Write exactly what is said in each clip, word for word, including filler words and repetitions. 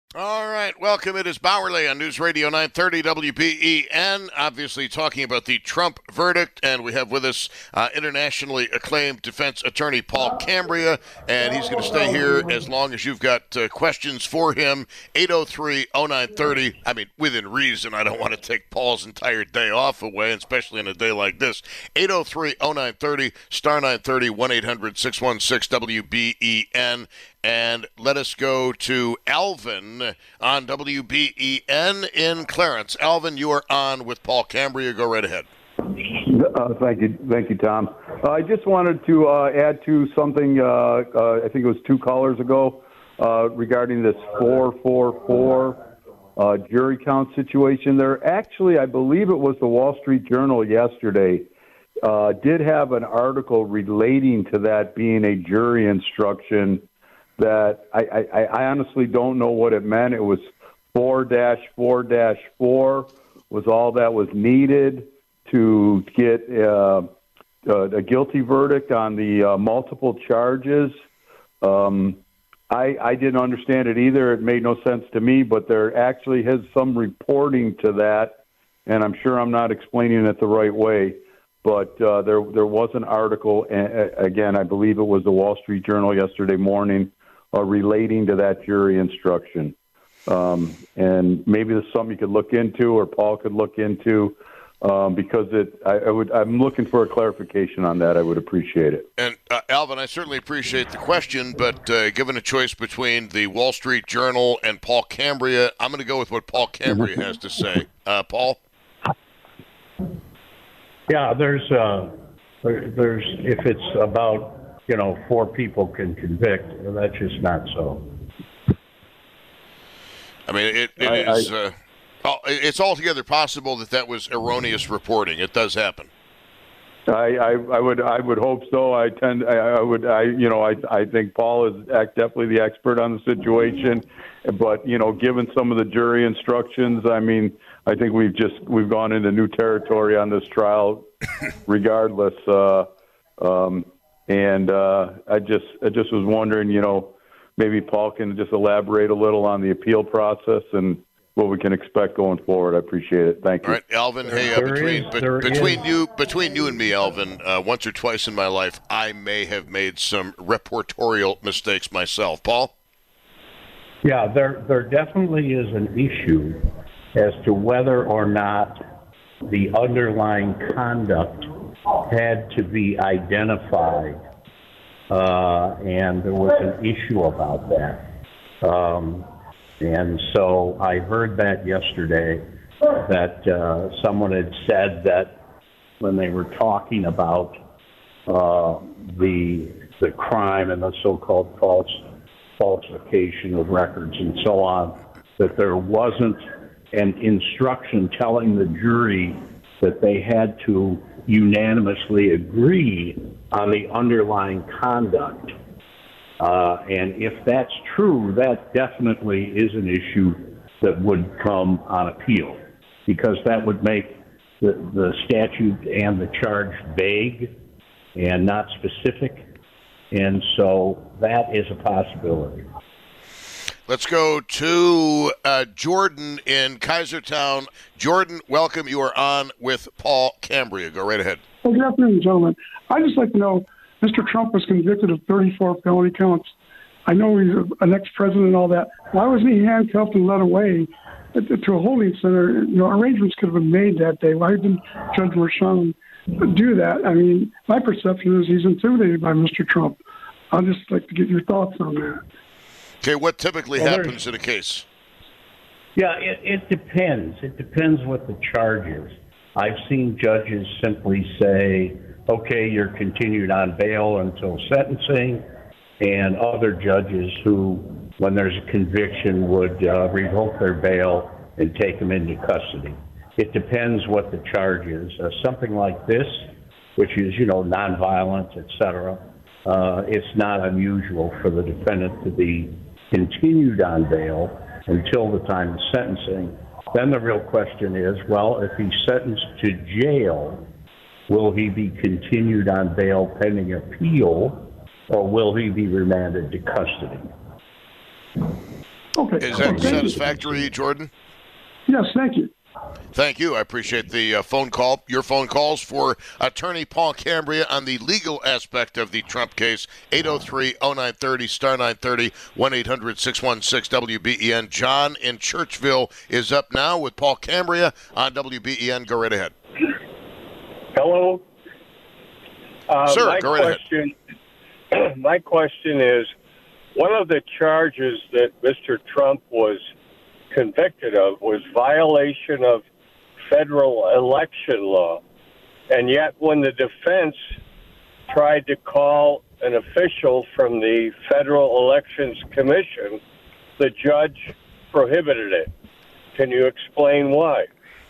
All right, welcome. It is Bowerly on News Radio nine thirty W B E N, obviously talking about the Trump verdict, and we have with us uh, internationally acclaimed defense attorney Paul Cambria, and he's going to stay here as long as you've got uh, questions for him. eight oh three oh nine thirty, I mean, within reason. I don't want to take Paul's entire day off away, especially on a day like this. eight oh three oh nine thirty, star nine thirty, one eight hundred six one six W B E N. And let us go to Alvin on W B E N in Clarence. Alvin, you are on with Paul Cambria. Go right ahead. Uh, thank you, thank you, Tom. Uh, I just wanted to uh, add to something. Uh, uh, I think it was two callers ago uh, regarding this four four four uh, jury count situation. There, actually, I believe it was the Wall Street Journal yesterday uh, did have an article relating to that being a jury instruction. That I, I, I honestly don't know what it meant. It was four dash four dash four was all that was needed to get uh, a guilty verdict on the uh, multiple charges. Um, I, I didn't understand it either. It made no sense to me, but there actually has some reporting to that, and I'm sure I'm not explaining it the right way. But uh, there there was an article, uh, again, I believe it was the Wall Street Journal yesterday morning, Uh, relating to that jury instruction. Um, and maybe there's something you could look into or Paul could look into um, because it, I, I would, I'm looking for a clarification on that. I would appreciate it. And uh, Alvin, I certainly appreciate the question, but uh, given a choice between the Wall Street Journal and Paul Cambria, I'm going to go with what Paul Cambria has to say. Uh, Paul? Yeah, there's, uh, there, there's, if it's about, you know, four people can convict, and that's just not so. I mean, it, it I, is, uh, it's altogether possible that that was erroneous reporting. It does happen. I, I, I would I would hope so. I tend I, I would I you know I I think Paul is definitely the expert on the situation, but you know given some of the jury instructions, I mean I think we've just we've gone into new territory on this trial, regardless. Uh, um, And uh, I just I just was wondering, you know, maybe Paul can just elaborate a little on the appeal process and what we can expect going forward. I appreciate it. Thank you. All right, Alvin. Hey, uh, between is, be, between is. you between you and me, Alvin, uh, once or twice in my life, I may have made some reportorial mistakes myself. Paul? Yeah, there there definitely is an issue as to whether or not the underlying conduct had to be identified, uh, and there was an issue about that. Um, and so I heard that yesterday, that uh, someone had said that when they were talking about uh, the the crime and the so-called false falsification of records and so on, that there wasn't an instruction telling the jury that they had to unanimously agree on the underlying conduct. Uh, and if that's true, that definitely is an issue that would come on appeal, because that would make the, the statute and the charge vague and not specific. And so that is a possibility. Let's go to uh, Jordan in Kaisertown. Jordan, welcome. You are on with Paul Cambria. Go right ahead. Well, good afternoon, gentlemen. I'd just like to know, Mister Trump was convicted of thirty-four felony counts. I know he's an ex-president and all that. Why wasn't he handcuffed and led away to a holding center? You know, arrangements could have been made that day. Why didn't Judge Merchan do that? I mean, my perception is he's intimidated by Mister Trump. I'd just like to get your thoughts on that. Okay, what typically well, happens in a case? Yeah, it, it depends. It depends what the charge is. I've seen judges simply say, okay, you're continued on bail until sentencing, and other judges who, when there's a conviction, would uh, revoke their bail and take them into custody. It depends what the charge is. Uh, something like this, which is, you know, nonviolent, et cetera, uh, it's not unusual for the defendant to be continued on bail until the time of sentencing. Then the real question is, well, if he's sentenced to jail, will he be continued on bail pending appeal, or will he be remanded to custody? Okay. Is that Thank you. satisfactory, Jordan? Yes, thank you. Thank you. I appreciate the uh, phone call. Your phone calls for Attorney Paul Cambria on the legal aspect of the Trump case. eight oh three oh nine thirty, star nine thirty, one eight hundred six one six W B E N. John in Churchville is up now with Paul Cambria on W B E N. Go right ahead. Hello. Uh, Sir, my go right question, ahead. My question is, one of the charges that Mister Trump was convicted of was violation of federal election law. And yet when the defense tried to call an official from the Federal Elections Commission, the judge prohibited it. Can you explain why?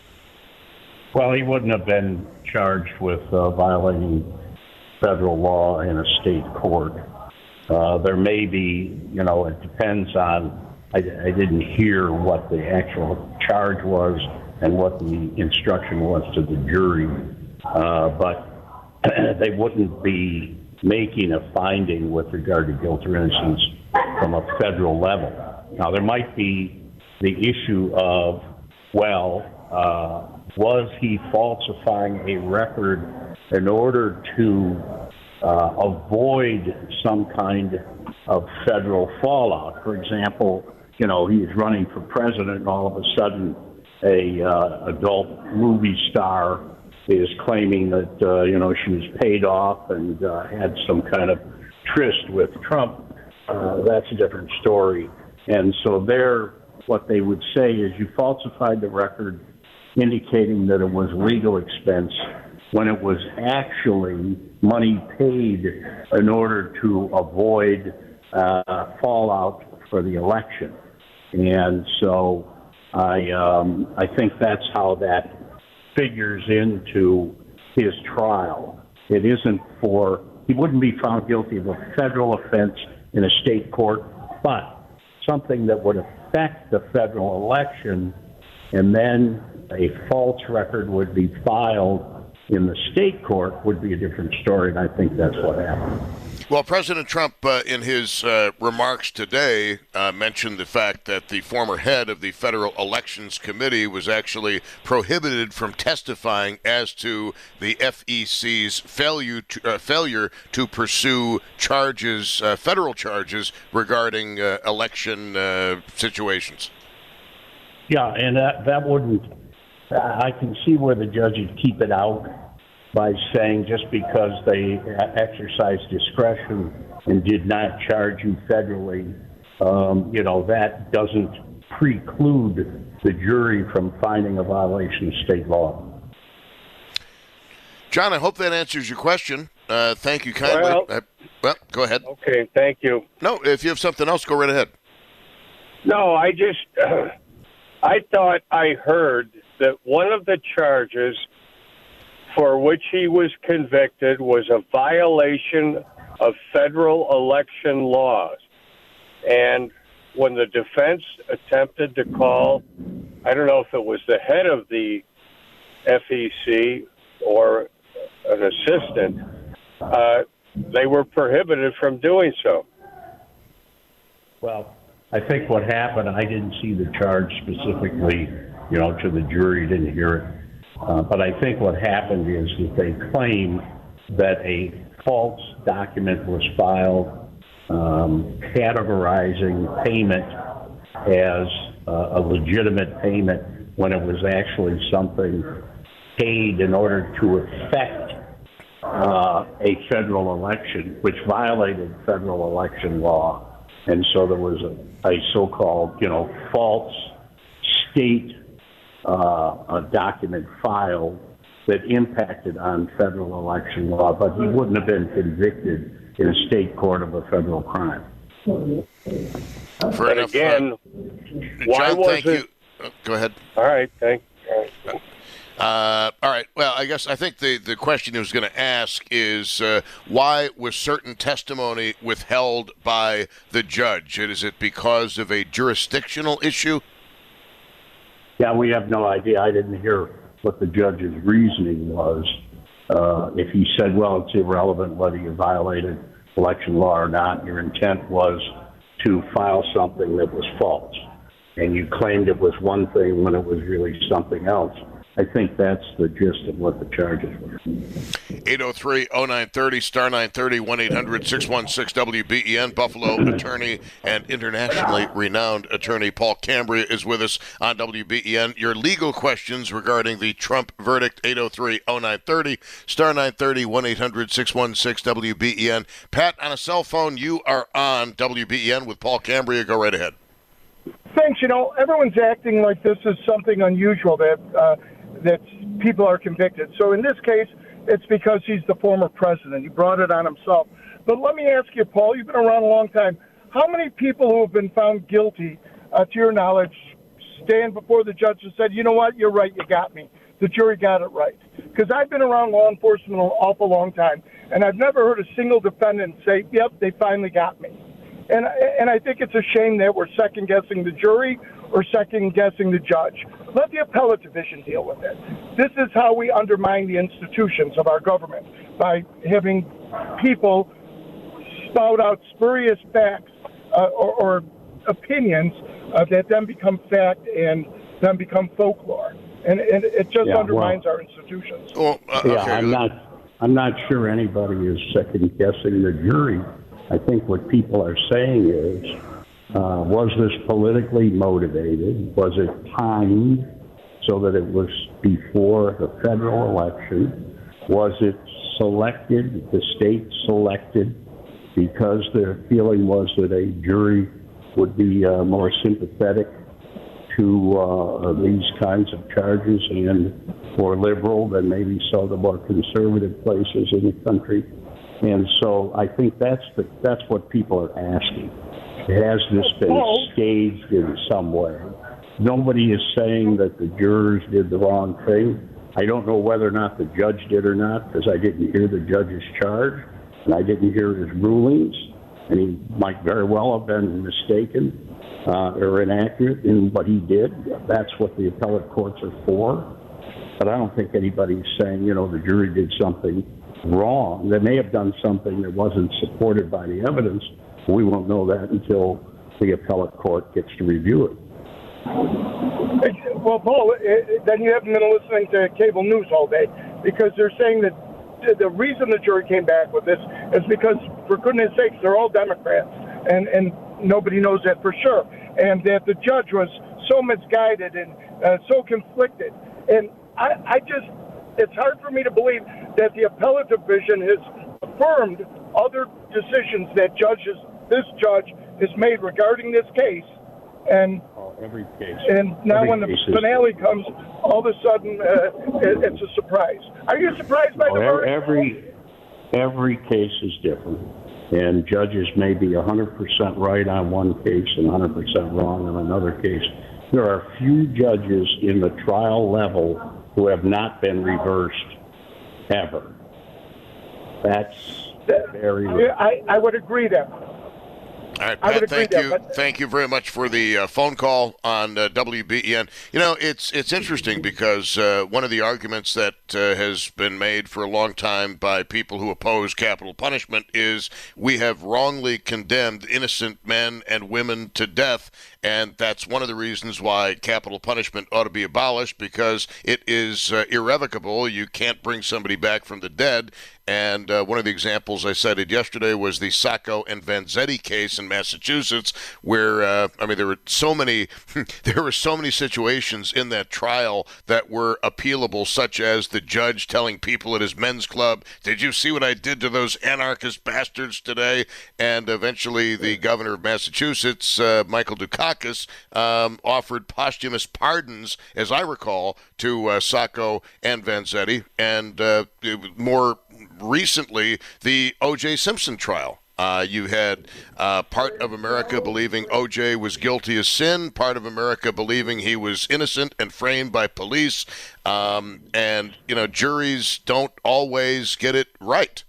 Well, he wouldn't have been charged with uh, violating federal law in a state court. Uh, there may be, you know, it depends on, I, I didn't hear what the actual charge was and what the instruction was to the jury, uh, but they wouldn't be making a finding with regard to guilt or innocence from a federal level. Now, there might be the issue of, well, uh, was he falsifying a record in order to uh, avoid some kind of federal fallout? For example, you know, he's running for president and all of a sudden a uh, adult movie star is claiming that, uh, you know, she was paid off and uh, had some kind of tryst with Trump. Uh, that's a different story. And so there, what they would say is you falsified the record indicating that it was legal expense when it was actually money paid in order to avoid uh, fallout for the election. And so I um, I think that's how that figures into his trial. It isn't for, he wouldn't be found guilty of a federal offense in a state court, but something that would affect the federal election, and then a false record would be filed in the state court would be a different story, and I think that's what happened. Well, President Trump, uh, in his uh, remarks today, uh, mentioned the fact that the former head of the Federal Elections Committee was actually prohibited from testifying as to the F E C's failure to, uh, failure to pursue charges, uh, federal charges regarding uh, election uh, situations. Yeah, and that, that wouldn't, I can see where the judges keep it out by saying just because they exercised discretion and did not charge you federally, um, you know, that doesn't preclude the jury from finding a violation of state law. John, I hope that answers your question. Uh, thank you kindly. Well, uh, well, go ahead. Okay, thank you. No, if you have something else, go right ahead. No, I just, uh, I thought I heard that one of the charges for which he was convicted was a violation of federal election laws. And when the defense attempted to call, I don't know if it was the head of the F E C or an assistant, uh, they were prohibited from doing so. Well, I think what happened, I didn't see the charge specifically, you know, to the jury, didn't hear it. Uh, but I think what happened is that they claim that a false document was filed um, categorizing payment as uh, a legitimate payment when it was actually something paid in order to effect uh, a federal election, which violated federal election law. And so there was a, a so-called, you know, false state Uh, a document filed that impacted on federal election law, but he wouldn't have been convicted in a state court of a federal crime. For But enough, again, uh, why John, was thank it? you. Uh, go ahead. All right, thank you. Uh, all right. Well, I guess I think the, the question he was going to ask is uh, why was certain testimony withheld by the judge? Is it because of a jurisdictional issue? Yeah, we have no idea. I didn't hear what the judge's reasoning was. Uh, if he said, well, it's irrelevant whether you violated election law or not, your intent was to file something that was false, and you claimed it was one thing when it was really something else. I think that's the gist of what the charges were. eight oh three oh nine thirty, star nine thirty, one eight hundred six one six W B E N. Buffalo attorney and internationally renowned attorney Paul Cambria is with us on W B E N. Your legal questions regarding the Trump verdict, eight oh three oh nine thirty, star nine thirty, one eight hundred six one six W B E N. Pat, on a cell phone, you are on W B E N with Paul Cambria. Go right ahead. Thanks. You know, everyone's acting like this is something unusual, that uh, that people are convicted. So in this case, it's because he's the former president. He brought it on himself. But let me ask you, Paul, you've been around a long time. How many people who have been found guilty, uh, to your knowledge, stand before the judge and said, you know what, you're right, you got me. The jury got it right. Because I've been around law enforcement an awful long time, and I've never heard a single defendant say, yep, they finally got me. And, and I think it's a shame that we're second-guessing the jury or second-guessing the judge. Let the appellate division deal with it. This is how we undermine the institutions of our government, by having people spout out spurious facts uh, or, or opinions uh, that then become fact and then become folklore. And, and it just yeah, undermines well, our institutions. Well, uh, yeah, okay. I'm not, I'm not sure anybody is second-guessing the jury. I think what people are saying is, uh, was this politically motivated? Was it timed so that it was before the federal election? Was it selected, the state selected, because their feeling was that a jury would be uh, more sympathetic to uh, these kinds of charges and more liberal than maybe some of the more conservative places in the country? And so I think that's the, that's what people are asking. Has this been staged in some way? Nobody is saying that the jurors did the wrong thing. I don't know whether or not the judge did or not, because I didn't hear the judge's charge, and I didn't hear his rulings, and he might very well have been mistaken uh, or inaccurate in what he did. That's what the appellate courts are for. But I don't think anybody's saying, you know, the jury did something wrong. They may have done something that wasn't supported by the evidence. We won't know that until the appellate court gets to review it. Well, Paul, then you haven't been listening to cable news all day, because they're saying that the reason the jury came back with this is because, for goodness sakes, they're all Democrats, and, and nobody knows that for sure, and that the judge was so misguided and uh, so conflicted. And I, I just, it's hard for me to believe that the appellate division has affirmed other decisions that judges, this judge has made regarding this case. And oh, every case. And now every when the finale comes, all of a sudden uh, it, it's a surprise. Are you surprised by oh, the verdict? Every, every case is different. And judges may be one hundred percent right on one case and one hundred percent wrong on another case. There are few judges in the trial level who have not been reversed ever. That's very rare. I, I would agree there. All right, Pat, thank you. That, thank you very much for the uh, phone call on uh, W B E N. You know, it's it's interesting because uh, one of the arguments that uh, has been made for a long time by people who oppose capital punishment is we have wrongly condemned innocent men and women to death, and that's one of the reasons why capital punishment ought to be abolished, because it is uh, irrevocable. You can't bring somebody back from the dead. And uh, one of the examples I cited yesterday was the Sacco and Vanzetti case in Massachusetts, where uh, I mean there were so many there were so many situations in that trial that were appealable, such as the judge telling people at his men's club, "Did you see what I did to those anarchist bastards today?" And eventually, the governor of Massachusetts, uh, Michael Dukakis, um, offered posthumous pardons, as I recall, to uh, Sacco and Vanzetti, and uh, more recently, the O J Simpson trial. Uh, you had uh, part of America believing O J was guilty of sin, part of America believing he was innocent and framed by police. Um, and, you know, juries don't always get it right.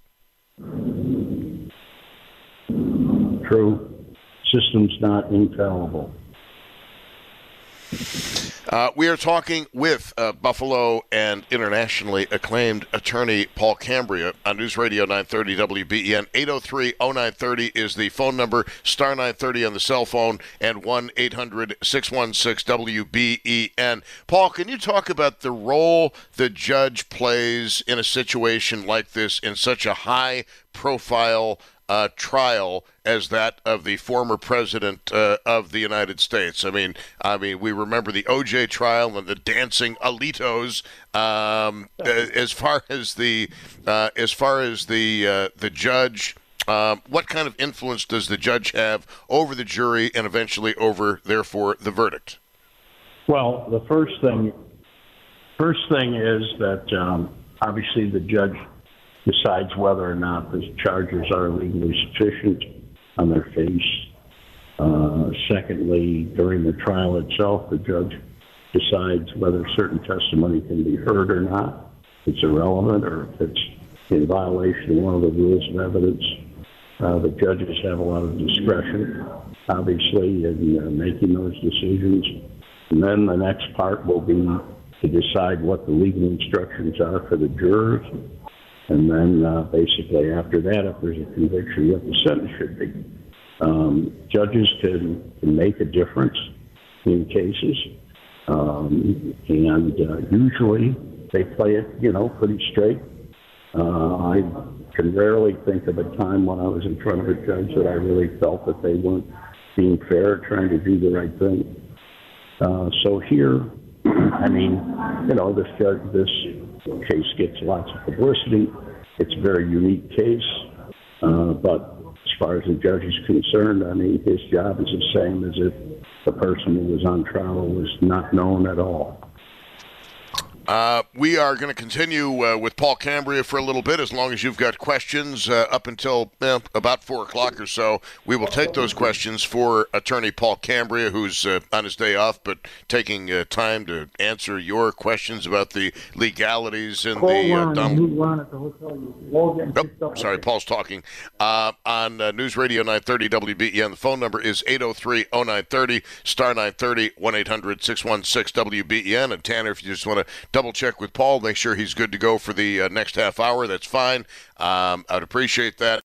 True. System's not infallible. Uh, we are talking with uh, Buffalo and internationally acclaimed attorney Paul Cambria on News Radio nine thirty W B E N. eight oh three oh nine thirty is the phone number, star nine thirty on the cell phone, and one eight hundred six one six W B E N. Paul, can you talk about the role the judge plays in a situation like this in such a high-profile Uh, trial as that of the former president uh, of the United States? I mean, I mean, we remember the O J trial and the dancing Alitos. Um, as far as the uh, as far as the uh, the judge, um, what kind of influence does the judge have over the jury and eventually over, therefore, the verdict? Well, the first thing, first thing is that um, obviously the judge decides whether or not the charges are legally sufficient on their face. Uh, secondly, during the trial itself, the judge decides whether certain testimony can be heard or not, if it's irrelevant or if it's in violation of one of the rules of evidence. Uh, the judges have a lot of discretion, obviously, in uh, making those decisions. And then the next part will be to decide what the legal instructions are for the jurors. And then uh, basically after that, if there's a conviction, what the sentence should be. Um, judges can, can make a difference in cases. Um, and uh, usually they play it, you know, pretty straight. Uh, I can rarely think of a time when I was in front of a judge that I really felt that they weren't being fair, trying to do the right thing. Uh, so here, I mean, you know, this judge, this case gets lots of publicity. It's a very unique case, uh, but as far as the judge is concerned, I mean, his job is the same as if the person who was on trial was not known at all. Uh, we are going to continue uh, with Paul Cambria for a little bit, as long as you've got questions uh, up until eh, about four o'clock or so. We will take those questions for attorney Paul Cambria, who's uh, on his day off, but taking uh, time to answer your questions about the legalities in the uh, Donald. Oh, sorry, Paul's talking. Uh, on uh, News Radio nine thirty W B E N, the phone number is eight oh three oh nine thirty, star nine thirty, one eight hundred six one six W B E N. And Tanner, if you just want to double check with Paul, make sure he's good to go for the uh, next half hour. That's fine. Um, I'd appreciate that.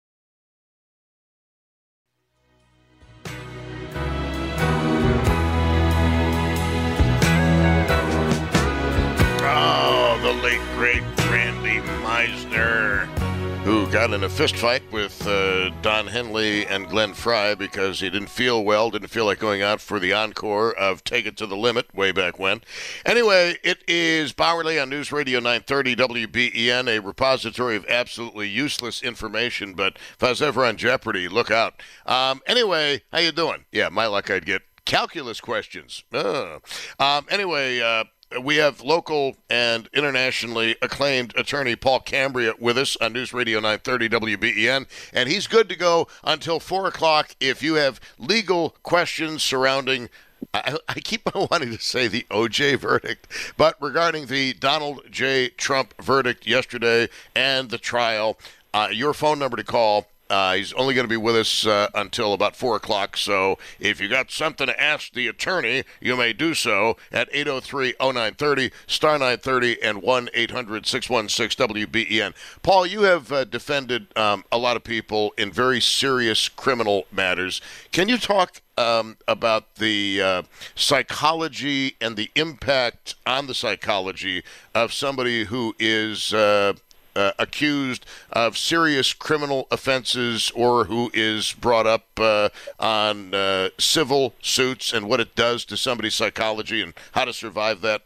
Oh, the late, great Randy Meisner, who got in a fist fight with uh, Don Henley and Glenn Fry because he didn't feel well, didn't feel like going out for the encore of Take It to the Limit way back when. Anyway, it is Bauerle on News Radio nine thirty W B E N, a repository of absolutely useless information, but if I was ever on Jeopardy, look out. Um, anyway, how you doing? Yeah, my luck, I'd get calculus questions. Uh. Um, anyway, uh, we have local and internationally acclaimed attorney Paul Cambria with us on News Radio nine thirty W B E N, and he's good to go until four o'clock if you have legal questions surrounding, I, I keep on wanting to say the O J verdict, but regarding the Donald J. Trump verdict yesterday and the trial. Uh, your phone number to call. Uh, he's only going to be with us uh, until about four o'clock, so if you got something to ask the attorney, you may do so at eight oh three oh nine thirty, star nine thirty, and one eight hundred six one six W B E N. Paul, you have uh, defended um, a lot of people in very serious criminal matters. Can you talk um, about the uh, psychology and the impact on the psychology of somebody who is uh, Uh, accused of serious criminal offenses or who is brought up uh, on uh, civil suits, and what it does to somebody's psychology and how to survive that?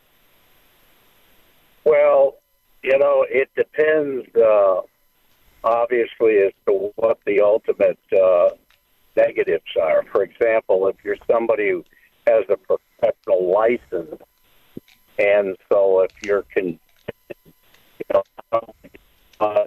Well, you know, it depends, uh, obviously, as to what the ultimate uh, negatives are. For example, if you're somebody who has a professional license, and so if you're con- you know, Uh,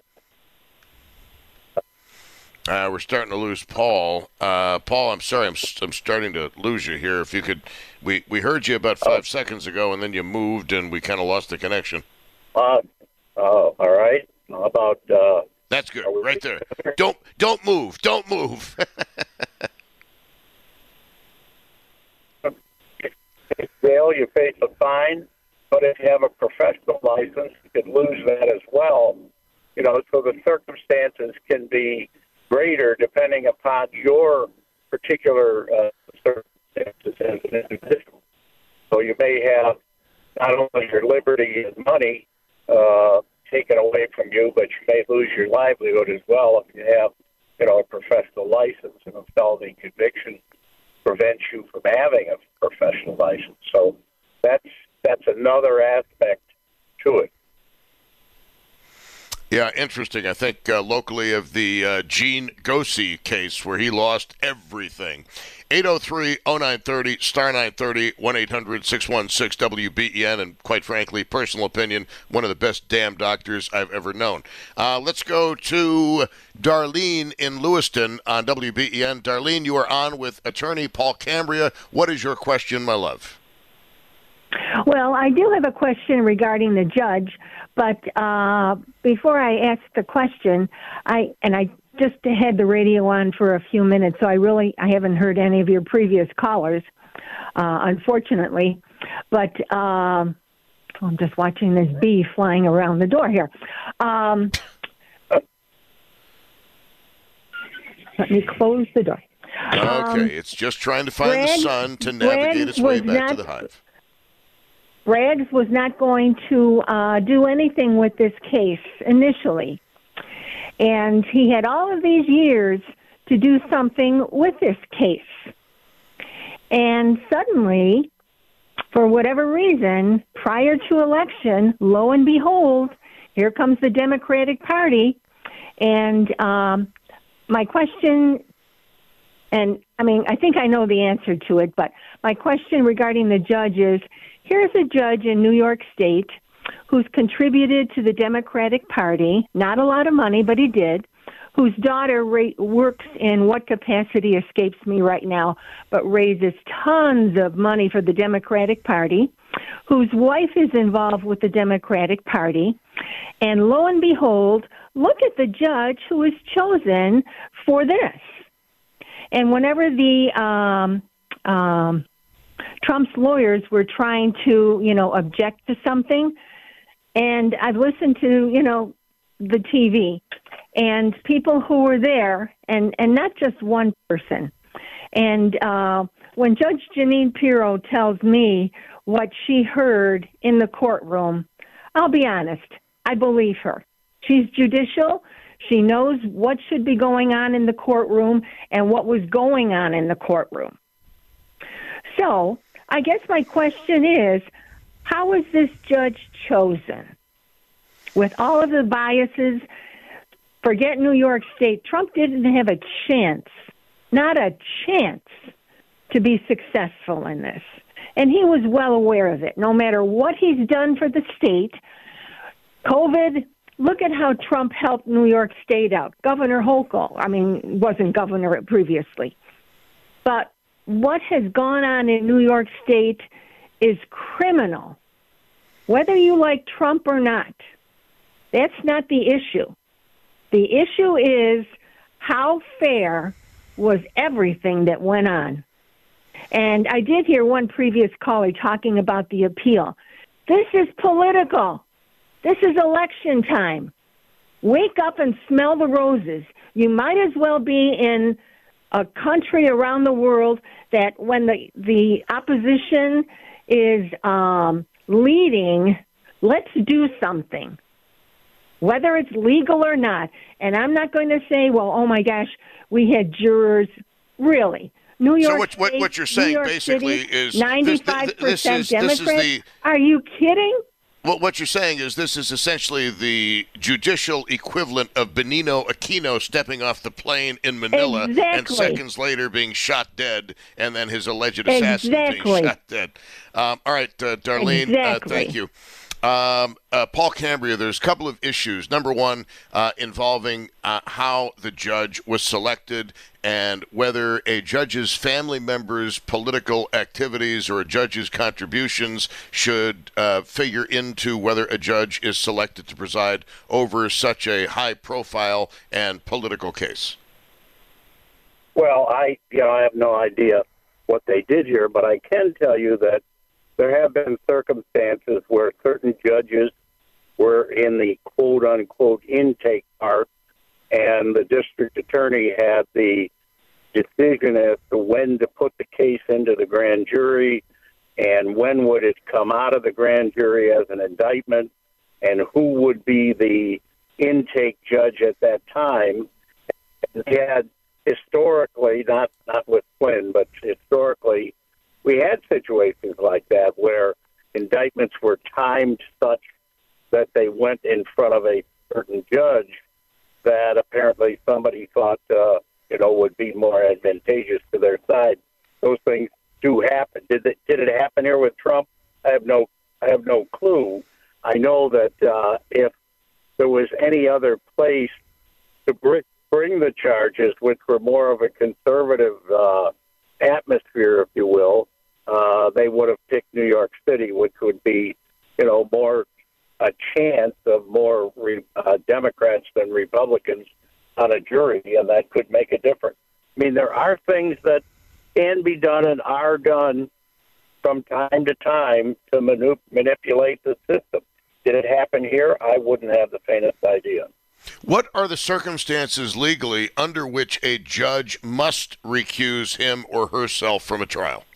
uh, we're starting to lose Paul. Uh, Paul, I'm sorry, I'm I'm starting to lose you here. If you could, we, we heard you about five oh. seconds ago, and then you moved, and we kind of lost the connection. Uh, oh, all right. How about? Uh, That's good, right there. Don't don't move, don't move. bill, you face a fine. But if you have a professional license, you could lose that as well. You know, so the circumstances can be greater depending upon your particular uh, circumstances as an individual. So you may have not only your liberty and money uh, taken away from you, but you may lose your livelihood as well if you have, you know, a professional license, and a felony conviction prevents you from having a professional license. So that's that's another aspect to it. Yeah, interesting. I think uh, locally of the uh, Gene Gosi case where he lost everything. eight oh three oh nine thirty, star nine thirty, one eight hundred six one six W B E N, and quite frankly, personal opinion, one of the best damn doctors I've ever known. Uh, let's go to Darlene in Lewiston on W B E N. Darlene, you are on with attorney Paul Cambria. What is your question, my love? Well, I do have a question regarding the judge, but uh, before I ask the question, I and I just had the radio on for a few minutes, so I really I haven't heard any of your previous callers, uh, unfortunately. But um, I'm just watching this bee flying around the door here. Um, let me close the door. Okay, um, it's just trying to find Bragg, the sun to navigate Bragg its way back not, to the hive. Braggs was not going to uh, do anything with this case initially. And he had all of these years to do something with this case. And suddenly, for whatever reason, prior to election, lo and behold, here comes the Democratic Party. And um, my question, and I mean, I think I know the answer to it, but my question regarding the judge is, here's a judge in New York State who's contributed to the Democratic Party, not a lot of money, but he did, whose daughter ra- works in what capacity escapes me right now, but raises tons of money for the Democratic Party, whose wife is involved with the Democratic Party, and lo and behold, look at the judge who is chosen for this. And whenever the um, um, Trump's lawyers were trying to, you know, object to something, and I've listened to, you know, the T V, and people who were there, and, and not just one person. And uh, when Judge Jeanine Pirro tells me what she heard in the courtroom, I'll be honest, I believe her. She's judicial. She knows what should be going on in the courtroom and what was going on in the courtroom. So I guess my question is, how was this judge chosen? With all of the biases, forget New York State, Trump didn't have a chance, not a chance, to be successful in this. And he was well aware of it. No matter what he's done for the state, COVID, look at how Trump helped New York State out. Governor Hochul, I mean, wasn't governor previously. But what has gone on in New York State is criminal. Whether you like Trump or not, that's not the issue. The issue is how fair was everything that went on. And I did hear one previous caller talking about the appeal. This is political. This is election time. Wake up and smell the roses. You might as well be in a country around the world that when the, the opposition is um, leading, let's do something, whether it's legal or not. And I'm not going to say, well, oh my gosh, we had jurors. Really, New York So what, what, State, what you're saying basically City, is ninety-five percent this, this, is, this is Democrats. the... Are you kidding? Well, what you're saying is this is essentially the judicial equivalent of Benigno Aquino stepping off the plane in Manila Exactly. and seconds later being shot dead, and then his alleged assassin Exactly. being shot dead. Um, all right, uh, Darlene, Exactly. uh, thank you. Um, uh, Paul Cambria, there's a couple of issues. Number one, uh, involving uh, how the judge was selected and whether a judge's family members' political activities or a judge's contributions should uh, figure into whether a judge is selected to preside over such a high-profile and political case. Well, I, you know, I have no idea what they did here, but I can tell you that there have been circumstances where certain judges were in the quote-unquote intake part, and the district attorney had the decision as to when to put the case into the grand jury and when would it come out of the grand jury as an indictment, and who would be the intake judge at that time. And we had historically, not, not with Flynn, but historically, we had situations like that where indictments were timed such that they went in front of a certain judge that apparently somebody thought, uh, you know, would be more advantageous to their side. Those things do happen. Did it, did it happen here with Trump? I have no, I have no clue. I know that uh, if there was any other place to bring, bring the charges, which were more of a conservative uh, atmosphere, if you will, uh, they would have picked New York City, which would be, you know, more a chance of more re, uh, Democrats than Republicans on a jury, and that could make a difference. I mean, there are things that can be done and are done from time to time to manip- manipulate the system. Did it happen here? I wouldn't have the faintest idea. What are the circumstances legally under which a judge must recuse him or herself from a trial?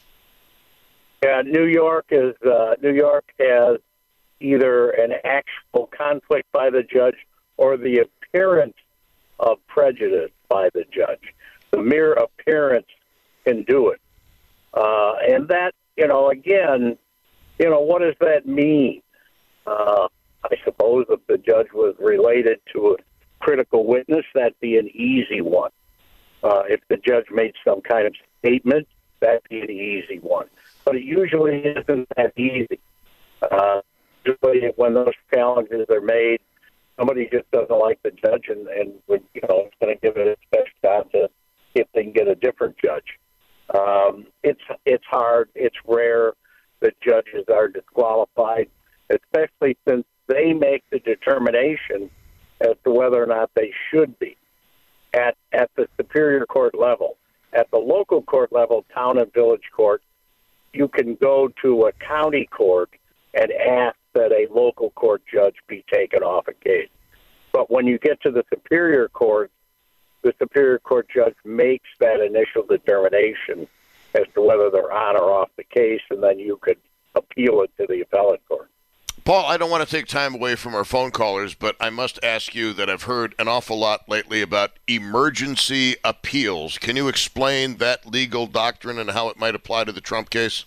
Yeah, New York is uh, New York has either an actual conflict by the judge or the appearance of prejudice by the judge. The mere appearance can do it. Uh, and that, you know, again, you know, what does that mean? Uh, I suppose if the judge was related to a critical witness, that'd be an easy one. Uh, if the judge made some kind of statement, that'd be an easy one. But it usually isn't that easy. Uh, usually when those challenges are made, somebody just doesn't like the judge and, and would, you know, it's going to give it its best shot to see if they can get a different judge. Um, it's it's hard. It's rare that judges are disqualified, especially since they make the determination as to whether or not they should be at at the Superior Court level. At the local court level, town and village court, you can go to a county court and ask that a local court judge be taken off a case. But when you get to the Superior Court, the Superior Court judge makes that initial determination as to whether they're on or off the case, and then you could appeal it to the appellate court. Paul, I don't want to take time away from our phone callers, but I must ask you that I've heard an awful lot lately about emergency appeals. Can you explain that legal doctrine and how it might apply to the Trump case?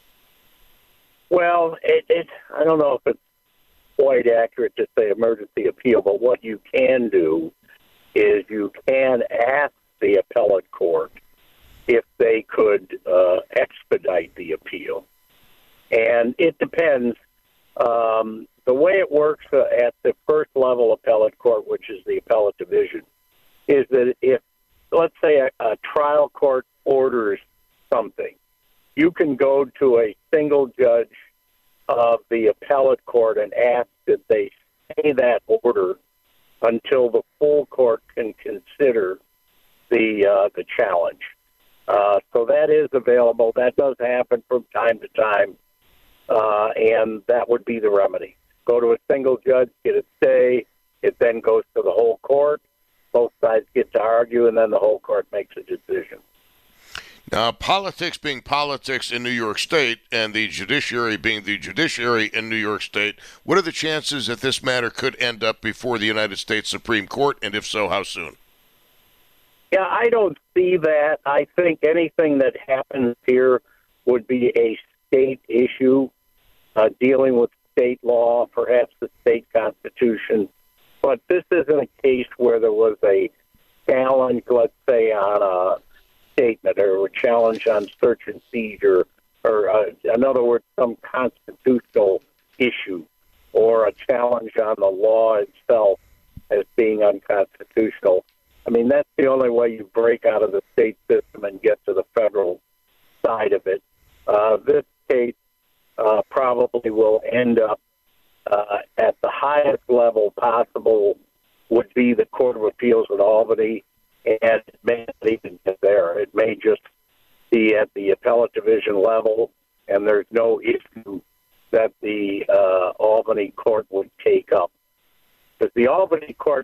Well, it, it, I don't know if it's quite accurate to say emergency appeal, but what you can do is you can ask the appellate court if they could uh, expedite the appeal. And it depends. Um, the way it works uh, at the first level appellate court, which is the appellate division, is that if, let's say, a, a trial court orders something, you can go to a single judge of the appellate court and ask that they stay that order until the full court can consider the uh, the challenge. Uh, so that is available. That does happen from time to time, uh, and that would be the remedy. Go to a single judge, get a stay. It then goes to the whole court. Both sides get to argue, and then the whole court makes a decision. Now, politics being politics in New York State and the judiciary being the judiciary in New York State, what are the chances that this matter could end up before the United States Supreme Court, and if so, how soon? Yeah, I don't see that. I think anything that happens here would be a state issue uh, dealing with state law, perhaps the state constitution. But this isn't a case where there was a challenge, let's say, on a statement or a challenge on search and seizure, or uh, in other words, some constitutional issue, or a challenge on the law itself as being unconstitutional. I mean, that's the only way you break out of the state system and get to the federal side of it. Uh, this case uh, probably will end up uh, at the highest level possible, would be the Court of Appeals in Albany, and it may not even get there. It may just be at the appellate division level, and there's no issue that the uh, Albany court would take up. Because the Albany court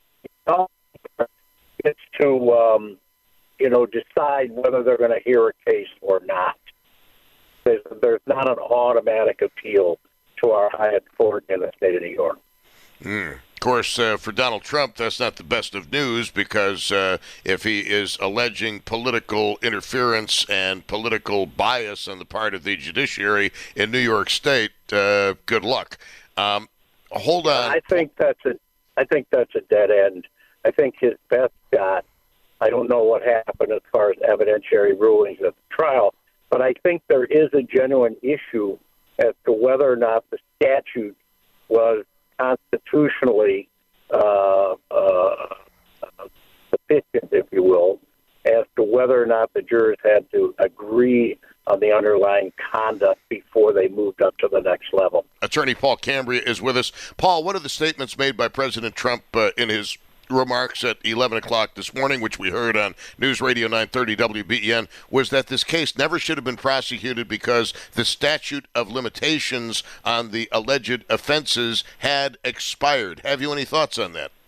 gets to, um, you know, decide whether they're going to hear a case or not. There's, there's not an automatic appeal to our highest court in the state of New York. Mm. Of course, uh, for Donald Trump, that's not the best of news because uh, if he is alleging political interference and political bias on the part of the judiciary in New York State, uh, good luck. Um, hold on. I think that's a, I think that's a dead end. I think his best shot. I don't know what happened as far as evidentiary rulings at the trial, but I think there is a genuine issue as to whether or not the statute was constitutionally uh, uh, sufficient, if you will, as to whether or not the jurors had to agree on the underlying conduct before they moved up to the next level. Attorney Paul Cambria is with us. Paul, one of the statements made by President Trump uh, in his remarks at eleven o'clock this morning, which we heard on News Radio nine thirty W B E N, was that this case never should have been prosecuted because the statute of limitations on the alleged offenses had expired. Have you any thoughts on that?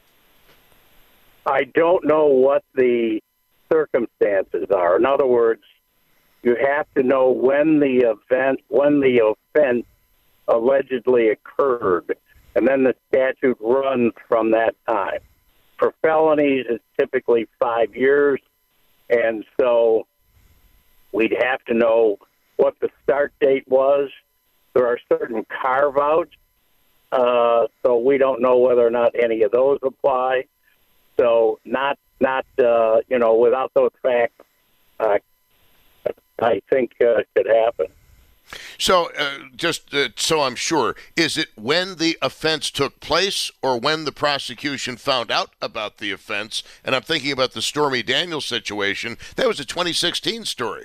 I don't know what the circumstances are. In other words, you have to know when the event, when the offense allegedly occurred, and then the statute runs from that time. For felonies, it's typically five years, and so we'd have to know what the start date was. There are certain carve-outs, uh, so we don't know whether or not any of those apply. So not, not uh, you know, without those facts, uh, I think uh, it could happen. So, uh, just uh, so I'm sure, is it when the offense took place or when the prosecution found out about the offense? And I'm thinking about the Stormy Daniels situation. That was a twenty sixteen story.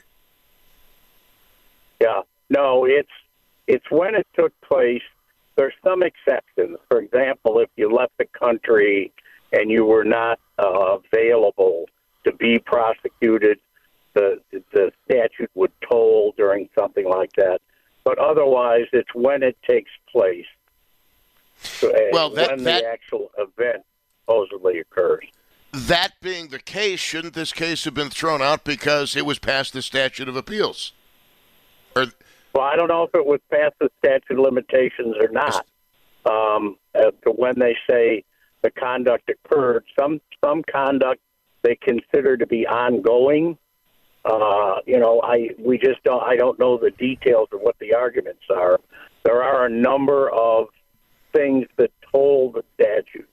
Yeah. No, it's it's when it took place. There's some exceptions. For example, if you left the country and you were not uh, available to be prosecuted, the the statute would toll during something like that. But otherwise, it's when it takes place. So, well, that, when that, the actual event supposedly occurs. That being the case, shouldn't this case have been thrown out because it was past the statute of appeals? Or, well, I don't know if it was past the statute of limitations or not. Um, as to when they say the conduct occurred, some some conduct they consider to be ongoing. Uh, you know, I we just don't. I don't know the details of what the arguments are. There are a number of things that toll the statute.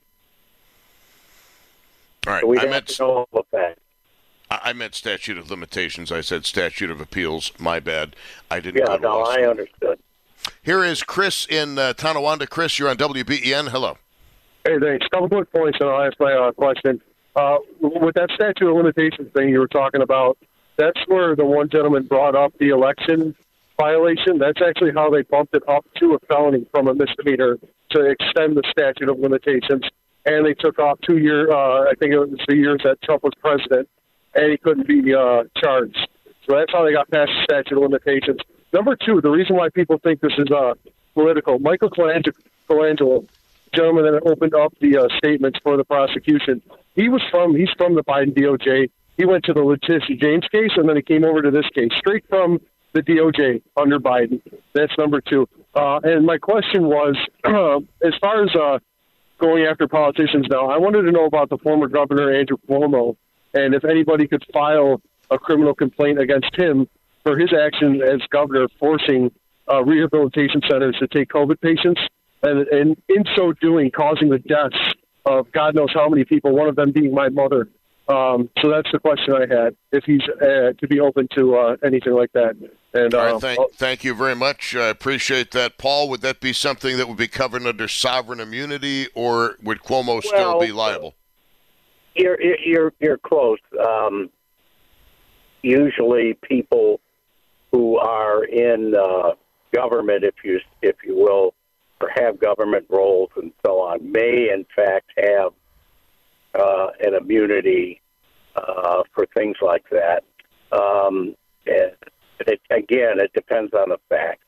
All right, so we I have meant to know all of that. I meant statute of limitations. I said statute of appeals. My bad. I didn't. Yeah, go to no, law I school. understood. Here is Chris in uh, Tonawanda. Chris, you're on W B E N. Hello. Hey, thanks. Couple quick points, and I'll ask my uh, question. Uh, with that statute of limitations thing you were talking about, that's where the one gentleman brought up the election violation. That's actually how they bumped it up to a felony from a misdemeanor to extend the statute of limitations. And they took off two years, uh, I think it was the years that Trump was president, and he couldn't be uh, charged. So that's how they got past the statute of limitations. Number two, the reason why people think this is uh, political, Michael Colangelo, gentleman that opened up the uh, statements for the prosecution, he was from, he's from the Biden D O J. He went to the Letitia James case, and then he came over to this case, straight from the D O J under Biden. That's number two. Uh, and my question was, uh, as far as uh, going after politicians now, I wanted to know about the former governor, Andrew Cuomo, and if anybody could file a criminal complaint against him for his action as governor, forcing uh, rehabilitation centers to take COVID patients, and, and in so doing, causing the deaths of God knows how many people, one of them being my mother. Um, so that's the question I had, if he's uh, to be open to uh, anything like that. And, All right, uh, thank, thank you very much. I appreciate that. Paul, would that be something that would be covered under sovereign immunity, or would Cuomo well, still be liable? You're, you're, you're close. Um, usually people who are in uh, government, if you, if you will, or have government roles and so on, may in fact have uh, an immunity uh, for things like that. Um, and it, again, it depends on the fact.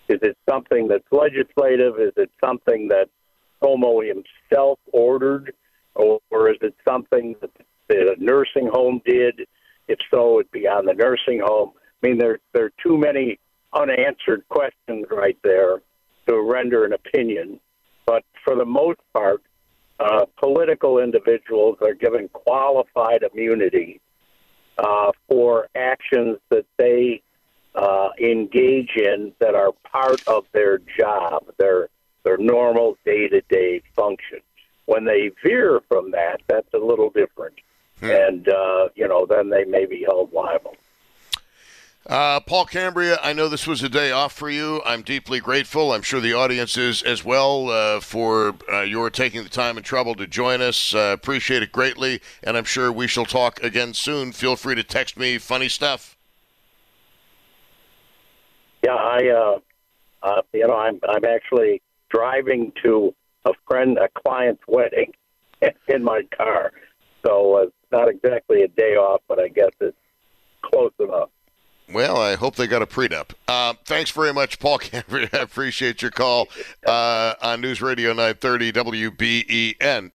Is it something that's legislative? Is it something that Cuomo himself ordered? Or, or is it something that the nursing home did? If so, it'd be on the nursing home. I mean, there, there are too many unanswered questions right there to render an opinion. But for the most part, uh, political individuals are given qualified immunity uh, for actions that they uh, engage in that are part of their job, their their normal day-to-day functions. When they veer from that, that's a little different. Hmm. And, uh, you know, then they may be held liable. Uh, Paul Cambria, I know this was a day off for you. I'm deeply grateful. I'm sure the audience is as well uh, for uh, your taking the time and trouble to join us. Uh, appreciate it greatly, and I'm sure we shall talk again soon. Feel free to text me funny stuff. Yeah, I, uh, uh, you know, I'm I'm actually driving to a friend, a client's wedding in my car. So uh, it's not exactly a day off, but I guess it's close enough. Well, I hope they got a prenup. Uh, thanks very much, Paul Cambria. I appreciate your call uh, on News Radio nine thirty W B E N.